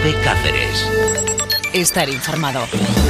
COPE Cáceres. Estar informado.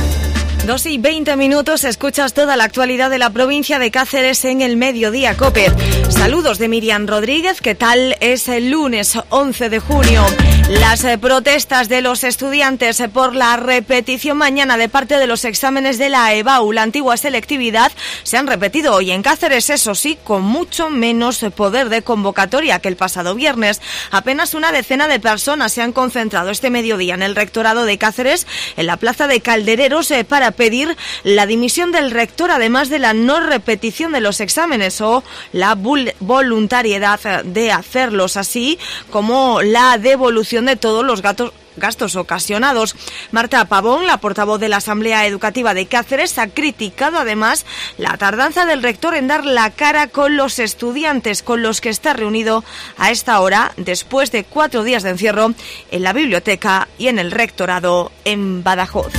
2:20, escuchas toda la actualidad de la provincia de Cáceres en el Mediodía COPE. Saludos de Miriam Rodríguez, ¿qué tal? Es el lunes 11 de junio. Las protestas de los estudiantes por la repetición mañana de parte de los exámenes de la EBAU, la antigua selectividad, se han repetido hoy en Cáceres, eso sí, con mucho menos poder de convocatoria que el pasado viernes. Apenas una decena de personas se han concentrado este mediodía en el rectorado de Cáceres, en la plaza de Caldereros, para pedir la dimisión del rector, además de la no repetición de los exámenes o la voluntariedad de hacerlos, así como la devolución de todos los gastos ocasionados. Marta Pavón, la portavoz de la Asamblea Educativa de Cáceres, ha criticado además la tardanza del rector en dar la cara con los estudiantes con los que está reunido a esta hora, después de 4 días de encierro en la biblioteca y en el rectorado en Badajoz.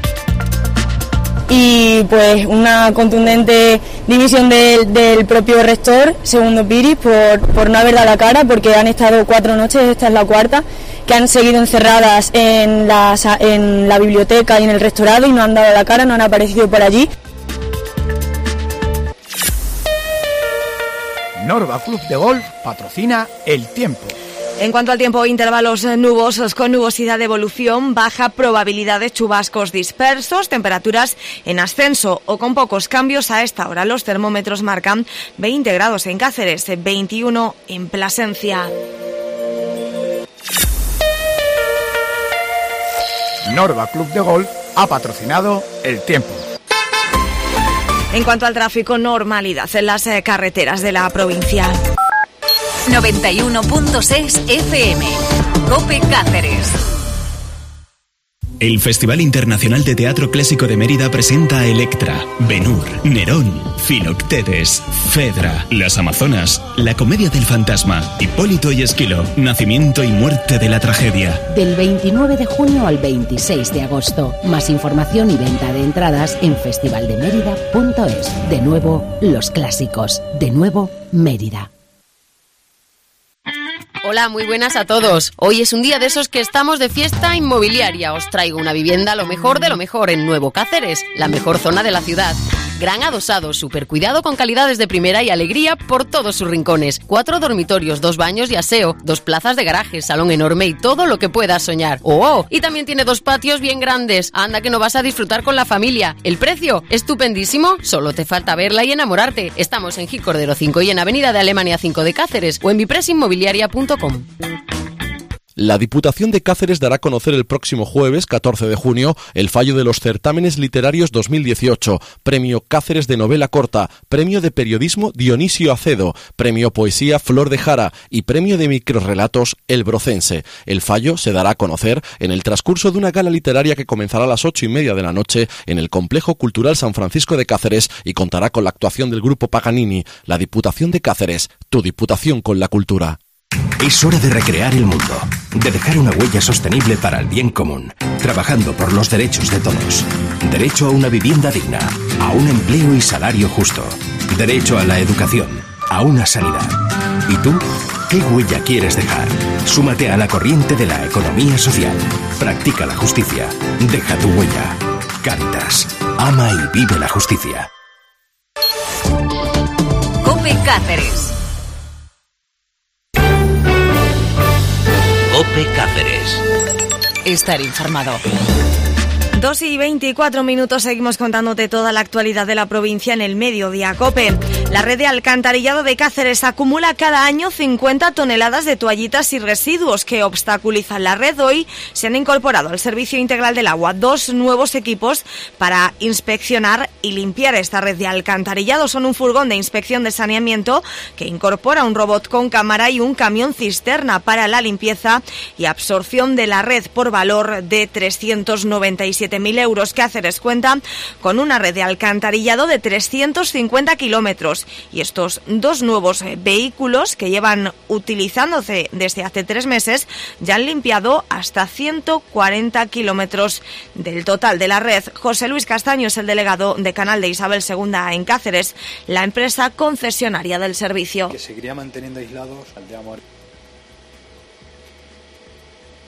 Y pues una contundente dimisión del propio rector, segundo Piris, por no haber dado la cara, porque han estado 4 noches, esta es la cuarta, que han seguido encerradas en la biblioteca y en el rectorado y no han dado la cara, no han aparecido por allí. Norva Club de Golf patrocina El Tiempo. En cuanto al tiempo, intervalos nubosos con nubosidad de evolución, baja probabilidad de chubascos dispersos, temperaturas en ascenso o con pocos cambios a esta hora. Los termómetros marcan 20 grados en Cáceres, 21 en Plasencia. Norva Club de Golf ha patrocinado El Tiempo. En cuanto al tráfico, normalidad en las carreteras de la provincia. 91.6 FM. COPE Cáceres. El Festival Internacional de Teatro Clásico de Mérida presenta a Electra, Ben-Hur, Nerón, Filoctetes, Fedra, Las Amazonas, La Comedia del Fantasma, Hipólito y Esquilo, Nacimiento y Muerte de la Tragedia. Del 29 de junio al 26 de agosto. Más información y venta de entradas en festivaldemérida.es. De nuevo, los clásicos. De nuevo, Mérida. Hola, muy buenas a todos. Hoy es un día de esos que estamos de fiesta inmobiliaria. Os traigo una vivienda lo mejor de lo mejor en Nuevo Cáceres, la mejor zona de la ciudad. Gran adosado, super cuidado con calidades de primera y alegría por todos sus rincones. 4 dormitorios, 2 baños y aseo, 2 plazas de garaje, salón enorme y todo lo que puedas soñar. ¡Oh! Y también tiene 2 patios bien grandes. Anda que no vas a disfrutar con la familia. El precio, estupendísimo. Solo te falta verla y enamorarte. Estamos en Gil Cordero 5 y en Avenida de Alemania 5 de Cáceres o en vipresinmobiliaria.com. La Diputación de Cáceres dará a conocer el próximo jueves, 14 de junio, el fallo de los certámenes literarios 2018, Premio Cáceres de Novela Corta, Premio de Periodismo Dionisio Acedo, Premio Poesía Flor de Jara y Premio de Microrrelatos El Brocense. El fallo se dará a conocer en el transcurso de una gala literaria que comenzará a las 8:30 de la noche en el Complejo Cultural San Francisco de Cáceres y contará con la actuación del Grupo Paganini. La Diputación de Cáceres, tu Diputación con la cultura. Es hora de recrear el mundo, de dejar una huella sostenible para el bien común, trabajando por los derechos de todos. Derecho a una vivienda digna, a un empleo y salario justo. Derecho a la educación, a una sanidad. ¿Y tú? ¿Qué huella quieres dejar? Súmate a la corriente de la economía social. Practica la justicia. Deja tu huella. Cáritas. Ama y vive la justicia. COPE Cáceres. COPE Cáceres. Estar informado. 2:24, seguimos contándote toda la actualidad de la provincia en el Mediodía COPE. La red de alcantarillado de Cáceres acumula cada año 50 toneladas de toallitas y residuos que obstaculizan la red. Hoy se han incorporado al Servicio Integral del Agua 2 nuevos equipos para inspeccionar y limpiar esta red de alcantarillado. Son un furgón de inspección de saneamiento que incorpora un robot con cámara y un camión cisterna para la limpieza y absorción de la red por valor de 397.000 euros. Cáceres cuenta con una red de alcantarillado de 350 kilómetros y estos 2 nuevos vehículos que llevan utilizándose desde hace 3 meses ya han limpiado hasta 140 kilómetros del total de la red. José Luis Castaño es el delegado de Canal de Isabel II en Cáceres, la empresa concesionaria del servicio. Que seguiría manteniendo aislados al de Amor.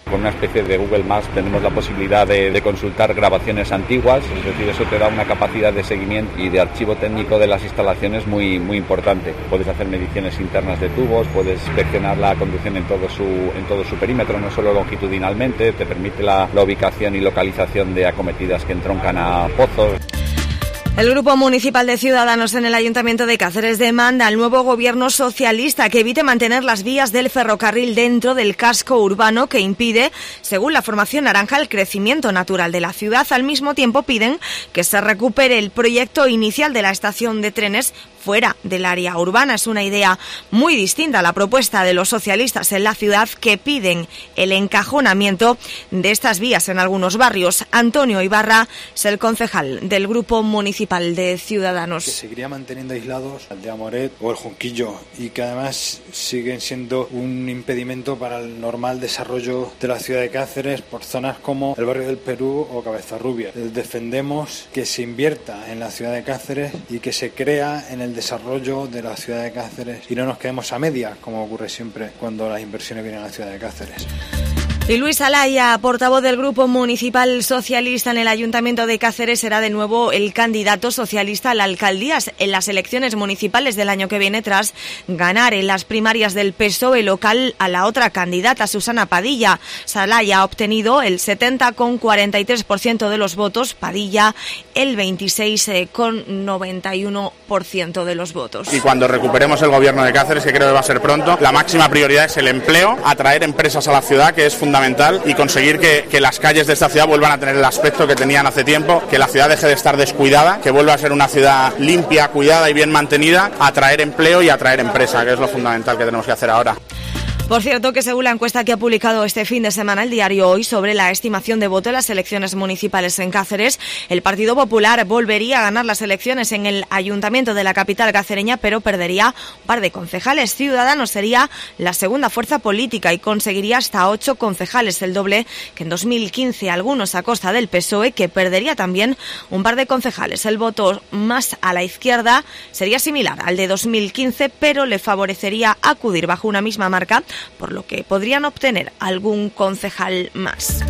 Con una especie de Google Maps tenemos la posibilidad de consultar grabaciones antiguas, es decir, eso te da una capacidad de seguimiento y de archivo técnico de las instalaciones muy importante. Puedes hacer mediciones internas de tubos, puedes inspeccionar la conducción en todo su perímetro, no solo longitudinalmente, te permite la ubicación y localización de acometidas que entroncan a pozos. El Grupo Municipal de Ciudadanos en el Ayuntamiento de Cáceres demanda al nuevo gobierno socialista que evite mantener las vías del ferrocarril dentro del casco urbano que impide, según la formación naranja, el crecimiento natural de la ciudad. Al mismo tiempo piden que se recupere el proyecto inicial de la estación de trenes fuera del área urbana. Es una idea muy distinta a la propuesta de los socialistas en la ciudad, que piden el encajonamiento de estas vías en algunos barrios. Antonio Ibarra es el concejal del Grupo Municipal de Ciudadanos. Que seguiría manteniendo aislados Aldea Moret o el Junquillo, y que además siguen siendo un impedimento para el normal desarrollo de la ciudad de Cáceres por zonas como el barrio del Perú o Cabezarrubia. Defendemos que se invierta en la ciudad de Cáceres y que se crea en el desarrollo de la ciudad de Cáceres y no nos quedemos a medias, como ocurre siempre cuando las inversiones vienen a la ciudad de Cáceres. Y Luis Alaya, portavoz del Grupo Municipal Socialista en el Ayuntamiento de Cáceres, será de nuevo el candidato socialista a la alcaldía en las elecciones municipales del año que viene, tras ganar en las primarias del PSOE local a la otra candidata, Susana Padilla. Alaya ha obtenido el 70,43% de los votos, Padilla el 26,91% de los votos. Y cuando recuperemos el gobierno de Cáceres, que creo que va a ser pronto, la máxima prioridad es el empleo, atraer empresas a la ciudad, que es fundamental, y conseguir que las calles de esta ciudad vuelvan a tener el aspecto que tenían hace tiempo, que la ciudad deje de estar descuidada, que vuelva a ser una ciudad limpia, cuidada y bien mantenida, atraer empleo y atraer empresa, que es lo fundamental que tenemos que hacer ahora. Por cierto, que según la encuesta que ha publicado este fin de semana el diario Hoy sobre la estimación de voto en las elecciones municipales en Cáceres, el Partido Popular volvería a ganar las elecciones en el ayuntamiento de la capital cacereña, pero perdería un par de concejales. Ciudadanos sería la segunda fuerza política y conseguiría hasta 8 concejales, el doble que en 2015, algunos a costa del PSOE, que perdería también un par de concejales. El voto más a la izquierda sería similar al de 2015, pero le favorecería acudir bajo una misma marca, por lo que podrían obtener algún concejal más.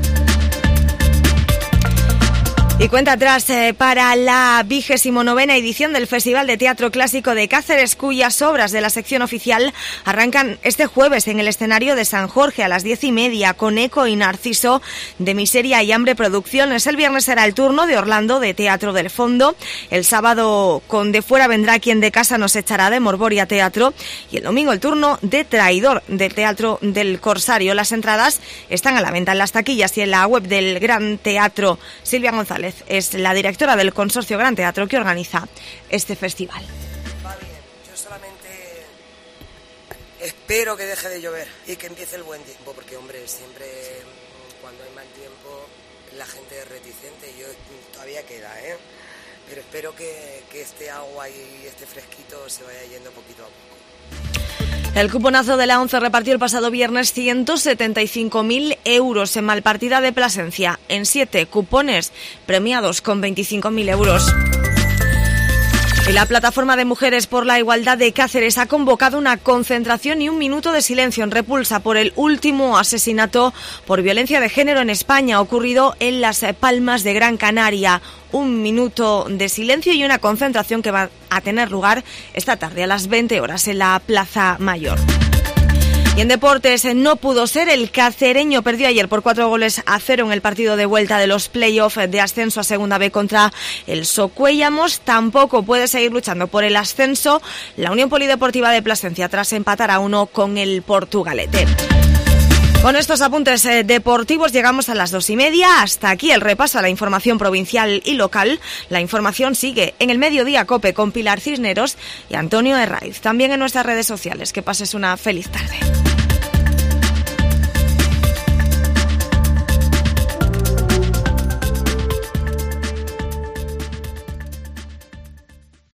Y cuenta atrás para la 29ª edición del Festival de Teatro Clásico de Cáceres, cuyas obras de la sección oficial arrancan este jueves en el escenario de San Jorge a las 10:30 con Eco y Narciso de Miseria y Hambre Producciones. El viernes será el turno de Orlando de Teatro del Fondo. El sábado con De Fuera vendrá Quien de Casa nos echará de Morboria Teatro. Y el domingo el turno de Traidor de Teatro del Corsario. Las entradas están a la venta en las taquillas y en la web del Gran Teatro. Silvia González es la directora del Consorcio Gran Teatro que organiza este festival. Va bien, yo solamente espero que deje de llover y que empiece el buen tiempo, porque hombre, siempre cuando hay mal tiempo la gente es reticente, yo todavía queda, pero espero que este agua y este fresquito se vaya yendo poquito a poco. El cuponazo de la ONCE repartió el pasado viernes 175.000 euros en Malpartida de Plasencia, en 7 cupones premiados con 25.000 euros. Y la Plataforma de Mujeres por la Igualdad de Cáceres ha convocado una concentración y un minuto de silencio en repulsa por el último asesinato por violencia de género en España, ocurrido en Las Palmas de Gran Canaria. Un minuto de silencio y una concentración que va a tener lugar esta tarde a las 20 horas en la Plaza Mayor. Y en deportes no pudo ser, el cacereño perdió ayer por 4-0 en el partido de vuelta de los play-offs de ascenso a Segunda B contra el Socuéllamos. Tampoco puede seguir luchando por el ascenso la Unión Polideportiva de Plasencia tras empatar a 1 con el Portugalete. Con estos apuntes deportivos llegamos a las 2:30. Hasta aquí el repaso a la información provincial y local. La información sigue en el Mediodía COPE con Pilar Cisneros y Antonio Herraiz. También en nuestras redes sociales. Que pases una feliz tarde.